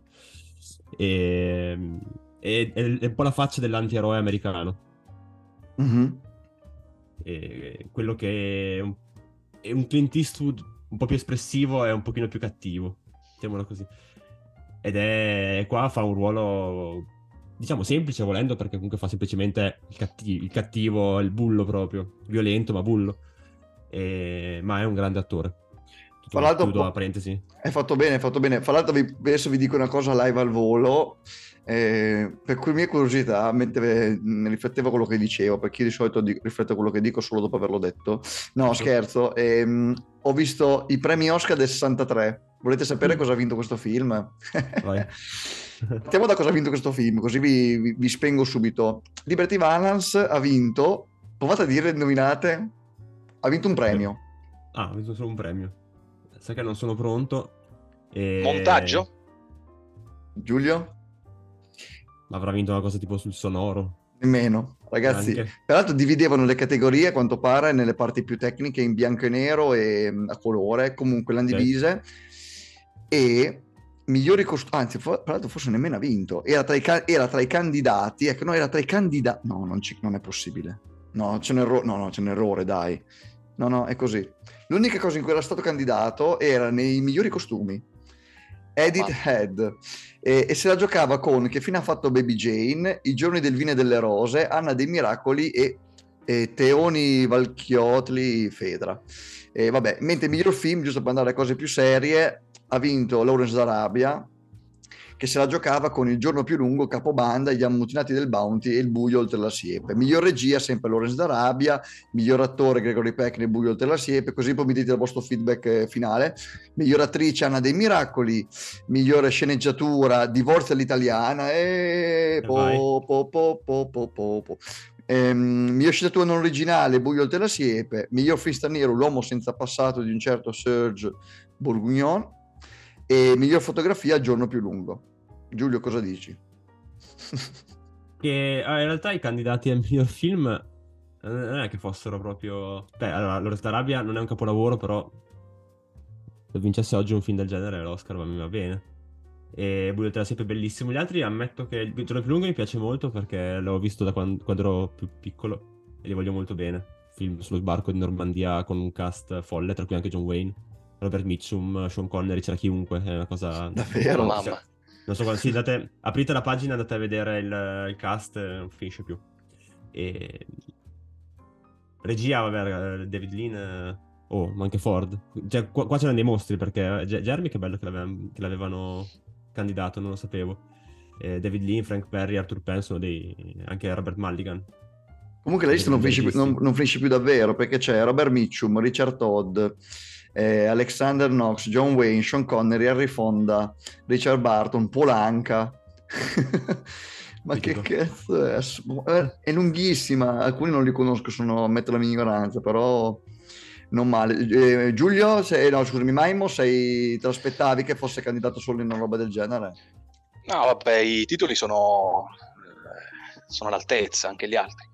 E, e- è, è un po' la faccia dell'antieroe americano. mhm. E quello che è un, è un Clint Eastwood un po' più espressivo e un pochino più cattivo, mettiamolo così. Ed è qua fa un ruolo, diciamo, semplice volendo, perché comunque fa semplicemente il cattivo, il, cattivo, il bullo proprio, violento ma bullo. E- ma è un grande attore. Fra l'altro, Chiudo la po- parentesi. Hai fatto bene, hai fatto bene. Fra l'altro vi- adesso vi dico una cosa live al volo, eh, per cui mia curiosità, mentre ne riflettevo quello che dicevo, perché io di solito di- rifletto quello che dico solo dopo averlo detto. No, scherzo. ehm, ho visto i premi Oscar del sessantatré. Volete sapere Mm. cosa ha vinto questo film? Vai. Partiamo da cosa ha vinto questo film, così vi, vi- vi spengo subito. Liberty Valance ha vinto, provate a dire, indovinate, ha vinto un premio. Ah, ho vinto solo un premio. Sai che non sono pronto. E... Montaggio? Giulio? Avrà vinto una cosa tipo sul sonoro. Nemmeno. Ragazzi, Anche. peraltro dividevano le categorie a quanto pare nelle parti più tecniche in bianco e nero e mh, a colore, comunque l'hanno Ok. divise, e migliori costumi, anzi for- tra l'altro forse nemmeno ha vinto, era tra i, ca- era tra i candidati, ecco, no, era tra i candidati, no, non, ci- non è possibile, no, c'è un errore, no, no, c'è un errore, dai, no, no, è così. L'unica cosa in cui era stato candidato era nei migliori costumi, Edith Ah. Head, e, e se la giocava con Che fine ha fatto Baby Jane, I giorni del vino e delle rose, Anna dei miracoli e, e Teoni Valchiotli Fedra. E vabbè, mentre miglior film, giusto per andare a cose più serie, ha vinto Lawrence d'Arabia, che se la giocava con Il giorno più lungo, Capobanda, Gli ammutinati del Bounty e Il buio oltre la siepe. Miglior regia sempre Lawrence d'Arabia, miglior attore Gregory Peck nel Buio oltre la siepe, così poi mi dite il vostro feedback finale. Miglior attrice Anna dei Miracoli, migliore sceneggiatura Divorzio all'italiana e po, po, po, po, po, po, po. Ehm, miglior sceneggiatura non originale Buio oltre la siepe, miglior film straniero L'uomo senza passato di un certo Serge Bourguignon e miglior fotografia Giorno più lungo. Giulio, cosa dici? Che ah, in realtà i candidati al miglior film eh, non è che fossero proprio... Beh, allora, Lawrence d'Arabia non è un capolavoro, però se vincesse oggi un film del genere l'Oscar va, mi va bene. E Buio oltre la siepe è bellissimo. Gli altri ammetto che Il giorno più lungo mi piace molto perché l'ho visto da quando, quando ero più piccolo e li voglio molto bene. Film sullo sbarco di Normandia con un cast folle, tra cui anche John Wayne, Robert Mitchum, Sean Connery, c'era chiunque, è una cosa... Davvero? Oh, mamma. Non so quando... Sì, andate, aprite la pagina, andate a vedere il, il cast, non finisce più. E... Regia, vabbè, David Lean... Oh, ma anche Ford. Cioè, qua, qua c'erano dei mostri, perché G- Jeremy, che bello che, l'avevano, che l'avevano candidato, non lo sapevo. E David Lean, Frank Perry, Arthur Penn sono dei... anche Robert Mulligan. Comunque la lista non finisce, più, non, non finisce più davvero, perché c'è Robert Mitchum, Richard Todd, eh, Alexander Knox, John Wayne, Sean Connery, Henry Fonda, Richard Barton, Paul Anka. Ma che cazzo è? È lunghissima, alcuni non li conosco, sono, ammetto la mia ignoranza, però non male. Eh, Giulio, sei, no scusami, Maimo, sei, te l'aspettavi che fosse candidato solo in una roba del genere? No, vabbè, i titoli sono, sono all'altezza, anche gli altri,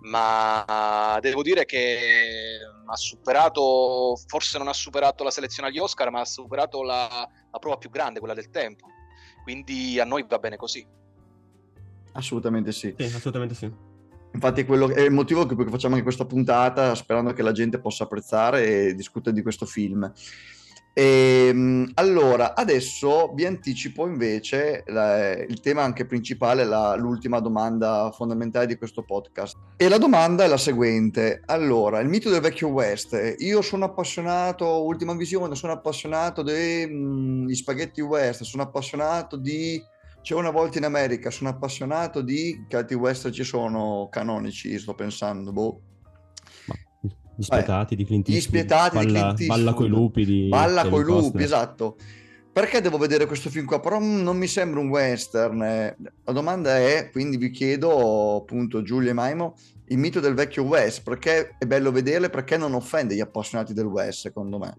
ma devo dire che ha superato, forse non ha superato la selezione agli Oscar, ma ha superato la, la prova più grande, quella del tempo, quindi a noi va bene così. Assolutamente sì. Sì, assolutamente sì. Infatti è, quello, è il motivo che facciamo anche questa puntata, sperando che la gente possa apprezzare e discutere di questo film. E, allora, adesso vi anticipo invece la, il tema anche principale, la, l'ultima domanda fondamentale di questo podcast. E la domanda è la seguente. Allora, il mito del vecchio West. Io sono appassionato, ultima visione, sono appassionato degli spaghetti West, sono appassionato di... C'è una volta in America, sono appassionato di... Che altri western ci sono canonici, sto pensando, boh. Gli spietati di Clint Eastwood. Gli spietati balla, di Clint Eastwood. Balla coi lupi di Balla Kevin coi lupi, Costner. esatto. Perché devo vedere questo film qua? Però non mi sembra un western. La domanda è, quindi vi chiedo, appunto, Giulio e Maimo, il mito del vecchio West, perché è bello vederlo e perché non offende gli appassionati del West, secondo me?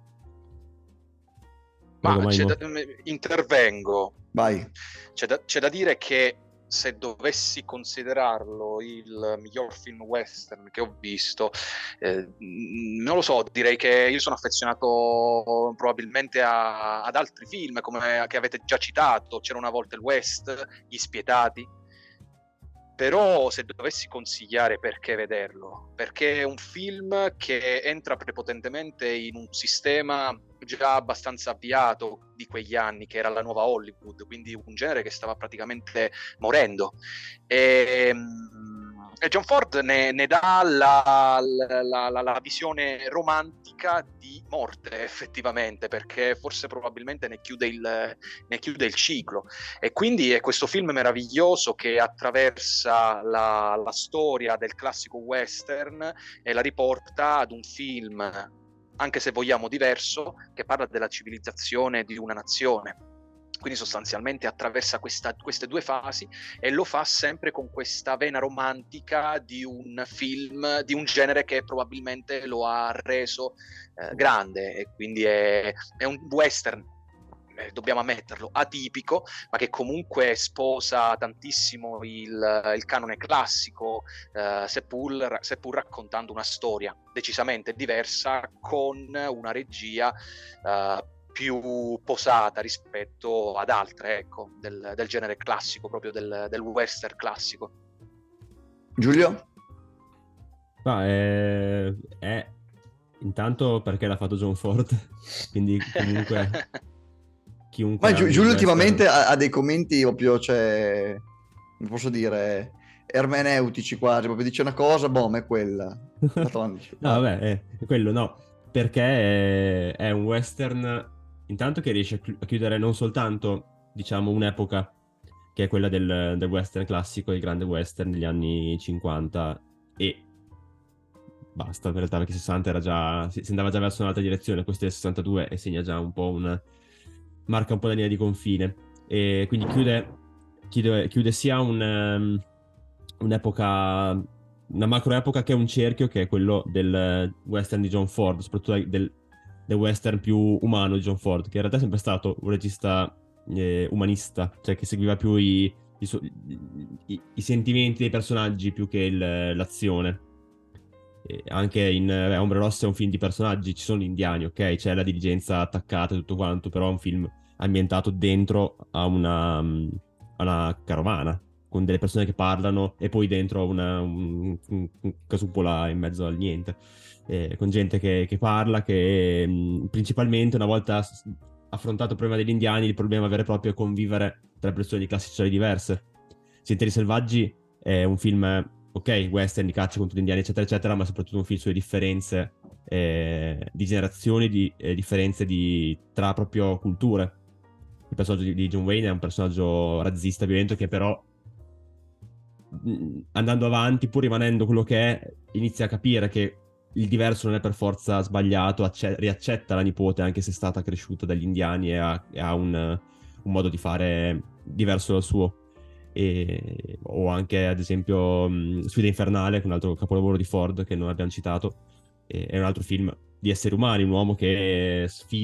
Ma Prego, c'è da, Maimo. intervengo. Vai. C'è da, c'è da dire che se dovessi considerarlo il miglior film western che ho visto, eh, non lo so, direi che io sono affezionato probabilmente a, ad altri film come che avete già citato. C'era una volta il West, Gli spietati. Però se dovessi consigliare perché vederlo, perché è un film che entra prepotentemente in un sistema già abbastanza avviato di quegli anni, che era la nuova Hollywood, quindi un genere che stava praticamente morendo. E, e John Ford ne, ne dà la, la, la, la visione romantica di morte, effettivamente, perché forse probabilmente ne chiude il, ne chiude il ciclo. E quindi è questo film meraviglioso che attraversa la, la storia del classico western e la riporta ad un film, anche se vogliamo diverso, che parla della civilizzazione di una nazione. Quindi sostanzialmente attraversa questa, queste due fasi e lo fa sempre con questa vena romantica di un film, di un genere che probabilmente lo ha reso eh, grande, e quindi è, è un western, eh, dobbiamo ammetterlo, atipico, ma che comunque sposa tantissimo il, il canone classico, eh, seppur, seppur raccontando una storia decisamente diversa, con una regia eh, più posata rispetto ad altre, ecco, del, del genere classico, proprio del, del western classico. Giulio? No, è, è intanto perché l'ha fatto John Ford, quindi comunque chiunque... Ma Gi- Giulio western... ultimamente ha, ha dei commenti proprio, cioè, come posso dire, ermeneutici quasi, proprio dice una cosa, boh, ma è quella. No, vabbè, è, è quello, no, perché è, è un western... Intanto che riesce a chiudere non soltanto, diciamo, un'epoca che è quella del, del western classico, il grande western degli anni cinquanta, e basta, in realtà, perché sessanta era già, si, si andava già verso un'altra direzione. Questo è il sessantadue e segna già un po' una, marca un po' la linea di confine, e quindi chiude, chiude, chiude sia un, um, un'epoca, una macro epoca, che è un cerchio, che è quello del western di John Ford, soprattutto del, del western più umano di John Ford, che in realtà è sempre stato un regista eh, umanista, cioè che seguiva più i, i, i, i sentimenti dei personaggi più che il, l'azione. E anche in eh, Ombre Rosse è un film di personaggi, ci sono gli indiani, ok, c'è la diligenza attaccata e tutto quanto, però è un film ambientato dentro a una, a una carovana con delle persone che parlano, e poi dentro una un, un, un casupola in mezzo al niente, eh, con gente che, che parla, che mh, principalmente, una volta affrontato il problema degli indiani, il problema vero e proprio è convivere tra persone di classi sociali diverse. Sentieri Selvaggi è un film, ok, western di caccia contro gli indiani, eccetera, eccetera, ma soprattutto un film sulle differenze eh, di generazioni, di eh, differenze di, tra proprio culture. Il personaggio di, di John Wayne è un personaggio razzista, violento, che però, mh, andando avanti, pur rimanendo quello che è, inizia a capire che il diverso non è per forza sbagliato, acce- riaccetta la nipote, anche se è stata cresciuta dagli indiani, e ha, e ha un, un modo di fare diverso dal suo. E, o anche ad esempio mh, Sfida Infernale, che è un altro capolavoro di Ford che non abbiamo citato, e, è un altro film di esseri umani, un uomo che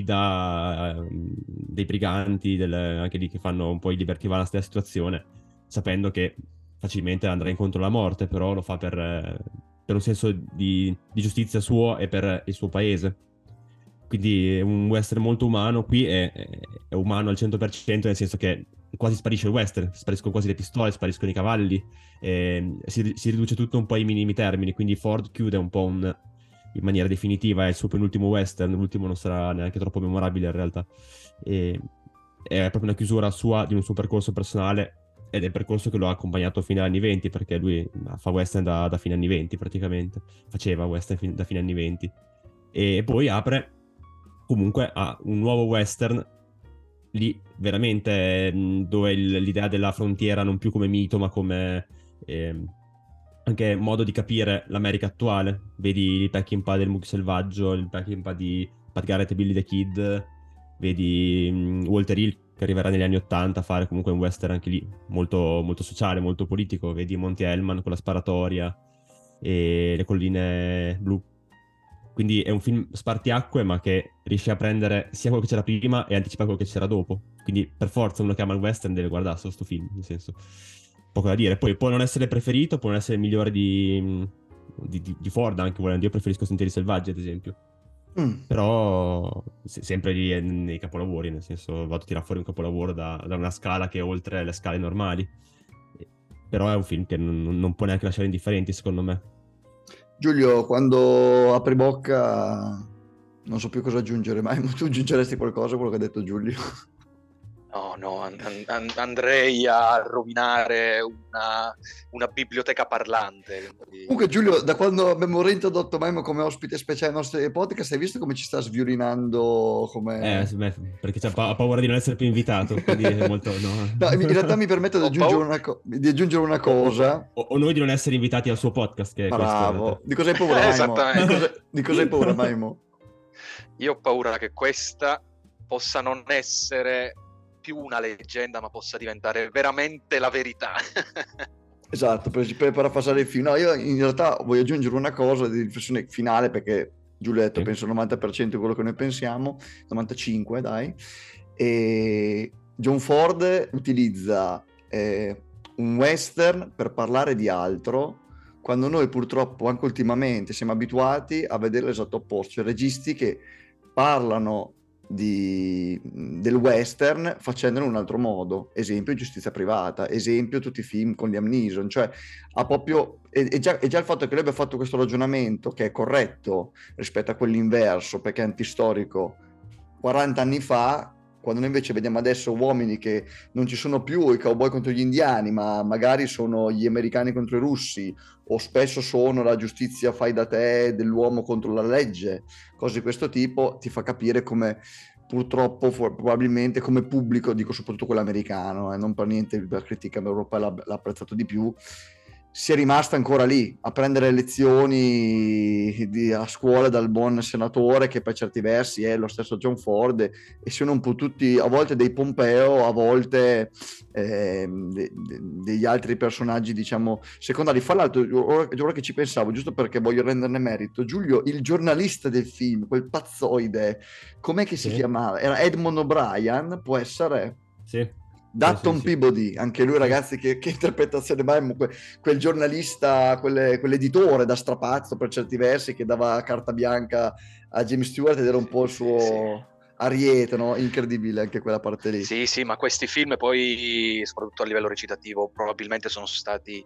sfida uh, dei briganti, del, anche lì che fanno un po' i liberty valance della situazione, sapendo che facilmente andrà incontro alla morte, però lo fa per, per un senso di, di giustizia suo e per il suo paese. Quindi è un western molto umano. Qui è, è, è umano al cento per cento, nel senso che quasi sparisce il western, spariscono quasi le pistole, spariscono i cavalli, eh, si, si riduce tutto un po' ai minimi termini, quindi Ford chiude un po' un, in maniera definitiva, è il suo penultimo western, l'ultimo non sarà neanche troppo memorabile in realtà, e, è proprio una chiusura sua di un suo percorso personale, ed è il percorso che lo ha accompagnato fino agli anni venti, perché lui fa western da, da fine anni venti praticamente, faceva western fin, da fine anni venti, e poi apre comunque a un nuovo western lì veramente, dove il, l'idea della frontiera non più come mito, ma come eh, anche modo di capire l'America attuale. Vedi il Peckinpah del Mucchio Selvaggio, il Peckinpah di Pat Garrett e Billy the Kid, vedi um, Walter Hill che arriverà negli anni ottanta a fare comunque un western anche lì molto, molto sociale, molto politico, vedi Monty Hellman con La Sparatoria e Le Colline Blu. Quindi è un film spartiacque, ma che riesce a prendere sia quello che c'era prima e anticipa quello che c'era dopo. Quindi per forza uno che ama il western deve guardare solo sto film, nel senso, poco da dire. Poi può non essere preferito, può non essere il migliore di, di, di, di Ford, anche volendo. Io preferisco Sentieri Selvaggi, ad esempio. Mm. Però se, sempre lì nei capolavori, nel senso, vado a tirare fuori un capolavoro da, da una scala che è oltre le scale normali. Però è un film che non, non può neanche lasciare indifferenti, secondo me. Giulio, quando apri bocca non so più cosa aggiungere, ma tu aggiungeresti qualcosa a quello che ha detto Giulio? No, no, and- and- andrei a rovinare una, una biblioteca parlante. Quindi... Comunque Giulio, da quando abbiamo reintrodotto Memo come ospite speciale ai nostri podcast, hai visto come ci sta sviolinando? Come... Eh, beh, perché c'ha pa- ha paura di non essere più invitato, quindi è molto... No. No, in realtà mi permetto di aggiungere una, co- di aggiungere una cosa. O, o noi di non essere invitati al suo podcast, che è Bravo. questo. Di cosa hai paura, Maimo? Di cosa, di cosa hai paura, Maimo? Io ho paura che questa possa non essere più una leggenda, ma possa diventare veramente la verità. Esatto, per, per parafrasare il film. No, io in realtà voglio aggiungere una cosa di riflessione finale, perché Giulio ha detto, sì, penso il novanta per cento di quello che noi pensiamo, novantacinque dai, e John Ford utilizza eh, un western per parlare di altro, quando noi purtroppo anche ultimamente siamo abituati a vedere l'esatto opposto, cioè registi che parlano Di, del western facendolo in un altro modo, esempio Giustizia Privata, esempio tutti i film con Liam Neeson, cioè ha proprio, è, è, già, è già il fatto che lui abbia fatto questo ragionamento che è corretto rispetto a quell'inverso, perché è antistorico quaranta anni fa, quando noi invece vediamo adesso uomini che non ci sono più i cowboy contro gli indiani, ma magari sono gli americani contro i russi, o spesso sono la giustizia fai da te dell'uomo contro la legge, cose di questo tipo, ti fa capire come purtroppo for- probabilmente come pubblico, dico soprattutto quello americano, e eh, non per niente la critica europea l'ha, l'ha apprezzato di più, si è rimasta ancora lì a prendere lezioni di, a scuola dal buon senatore, che per certi versi è lo stesso John Ford, e sono un po' tutti a volte dei Pompeo, a volte eh, de, de, degli altri personaggi, diciamo, secondari. Fra l'altro, ora, ora che ci pensavo, giusto perché voglio renderne merito, Giulio, il giornalista del film, quel pazzoide, com'è che si Sì. chiamava? Era Edmond O'Brien, può essere? Sì. Dutton Sì, sì, sì. Peabody, anche lui, ragazzi, che, che interpretazione, ma quel, quel giornalista, quelle, quell'editore da strapazzo per certi versi, che dava carta bianca a James Stewart ed era un po' il suo Sì. ariete, no? Incredibile anche quella parte lì. Sì, sì, ma questi film poi, soprattutto a livello recitativo, probabilmente sono stati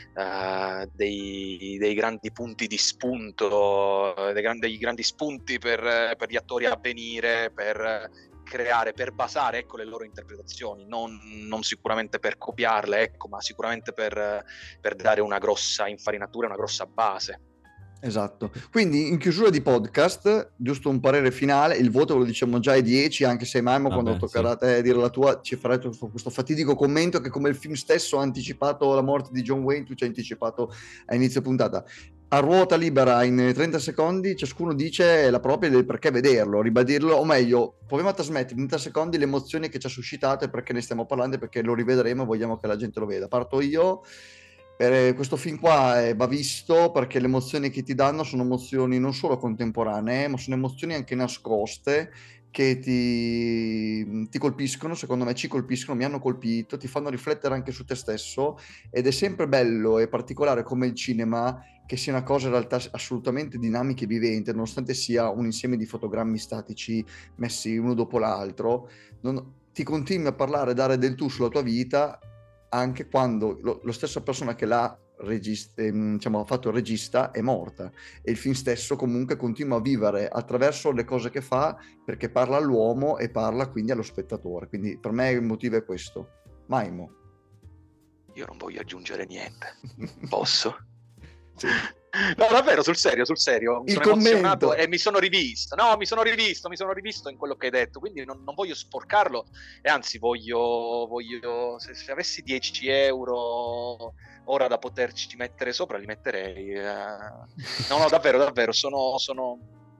uh, dei, dei grandi punti di spunto, dei grandi, dei grandi spunti per, per gli attori a venire, per creare, per basare, ecco, le loro interpretazioni, non, non sicuramente per copiarle, ecco, ma sicuramente per, per dare una grossa infarinatura, una grossa base. Esatto. Quindi in chiusura di podcast, giusto un parere finale, il voto ve lo diciamo già ai dieci, anche se Maimo, Vabbè, quando toccherà a te dire la tua, ci farai questo fatidico commento che, come il film stesso ha anticipato la morte di John Wayne, tu ci hai anticipato a inizio puntata. A ruota libera, in trenta secondi, ciascuno dice la propria del perché vederlo, ribadirlo, o meglio, proviamo a trasmettere in trenta secondi le emozioni che ci ha suscitato e perché ne stiamo parlando, e perché lo rivedremo e vogliamo che la gente lo veda. Parto io. Eh, questo film qua eh, va visto perché le emozioni che ti danno sono emozioni non solo contemporanee, ma sono emozioni anche nascoste, che ti, ti colpiscono, secondo me ci colpiscono, mi hanno colpito, ti fanno riflettere anche su te stesso, ed è sempre bello e particolare come il cinema, che sia una cosa in realtà assolutamente dinamica e vivente, nonostante sia un insieme di fotogrammi statici messi uno dopo l'altro, non, ti continui a parlare, a dare del tu sulla tua vita, anche quando lo, lo stessa persona che l'ha regista, ehm, diciamo, ha fatto il regista è morta, e il film stesso comunque continua a vivere attraverso le cose che fa, perché parla all'uomo e parla quindi allo spettatore. Quindi per me il motivo è questo. Maimo. Io non voglio aggiungere niente. Posso? Sì. No, davvero, sul serio, sul serio. Mi Il sono commento. emozionato e mi sono rivisto. No, mi sono rivisto, mi sono rivisto in quello che hai detto. Quindi non, non voglio sporcarlo. E anzi, voglio, voglio se, se avessi dieci euro ora da poterci mettere sopra, li metterei. Eh. No, no, davvero, davvero. Sono, sono,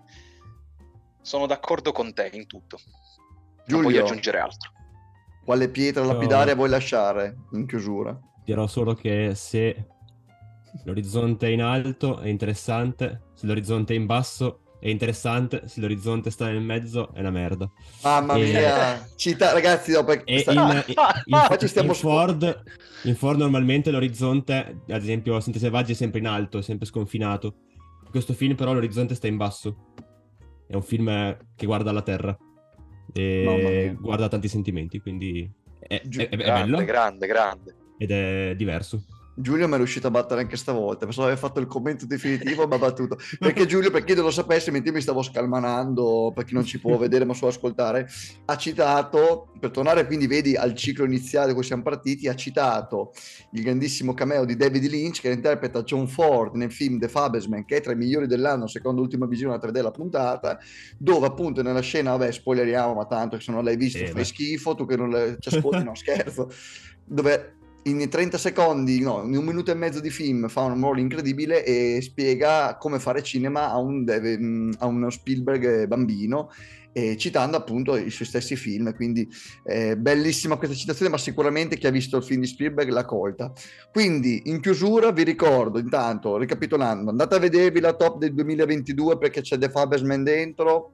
sono d'accordo con te in tutto. Non Giulio, voglio aggiungere altro. Quale pietra No. lapidaria vuoi lasciare in chiusura? Dirò solo che se l'orizzonte è in alto è interessante, se l'orizzonte è in basso è interessante, se l'orizzonte sta nel mezzo è una merda. Mamma E- mia, cita, ragazzi, no, perché E sta- in, in- Qua ci stiamo in Ford, in Ford normalmente l'orizzonte, ad esempio, Senti Selvaggi è sempre in alto, è sempre sconfinato. In questo film però l'orizzonte sta in basso. È un film che guarda la terra Mamma mia. e guarda tanti sentimenti, quindi è, Giu- è- è Grande, bello grande, grande. ed è diverso. Giulio mi è riuscito a battere anche stavolta, pensavo aver fatto il commento definitivo, ma ha battuto. Perché Giulio, per chi non lo sapesse, mentre io mi stavo scalmanando, per chi non ci può vedere ma solo ascoltare, ha citato, per tornare quindi vedi al ciclo iniziale da cui siamo partiti, ha citato il grandissimo cameo di David Lynch, che interpreta John Ford nel film The Fablesman, che è tra i migliori dell'anno secondo Ultima Visione a tre D la puntata, dove appunto nella scena, vabbè, spoileriamo, ma tanto che se non l'hai visto Eh, fai beh. schifo, tu che non le- ci ascolti, no scherzo, dove in trenta secondi, no, in un minuto e mezzo di film fa un ruolo incredibile e spiega come fare cinema a, un, a uno Spielberg bambino, eh, citando appunto i suoi stessi film. Quindi eh, bellissima questa citazione, ma sicuramente chi ha visto il film di Spielberg l'ha colta. Quindi in chiusura vi ricordo, intanto ricapitolando, andate a vedervi la top del duemilaventidue perché c'è The Fablesman dentro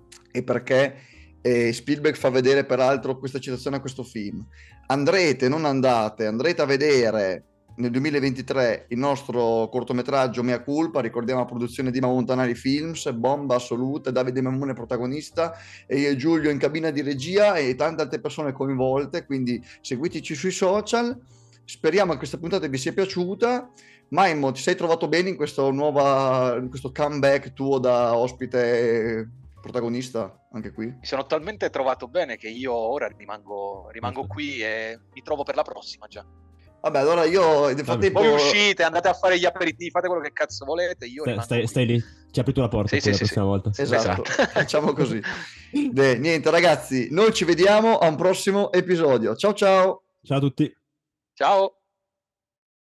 e perché eh, Spielberg fa vedere peraltro questa citazione a questo film. Andrete, non andate, andrete a vedere nel duemilaventitré il nostro cortometraggio Mea Culpa, ricordiamo la produzione di Montanari Films, bomba assoluta, Davide Mammone protagonista e io e Giulio in cabina di regia e tante altre persone coinvolte, quindi seguiteci sui social. Speriamo che questa puntata vi sia piaciuta. Maimo, ti sei trovato bene in questo nuova, in questo comeback tuo da ospite protagonista anche qui? Mi sono talmente trovato bene che io ora rimango, rimango qui e mi trovo per la prossima già. Vabbè, allora io nel frattempo... Voi uscite, andate a fare gli aperitivi, fate quello che cazzo volete, io Stai, rimango stai, qui. stai lì, ci apri tu la porta Sì, poi sì, la sì, prossima sì. volta. Esatto, Esatto. facciamo così. Beh, niente ragazzi, noi ci vediamo a un prossimo episodio. Ciao ciao! Ciao a tutti. Ciao.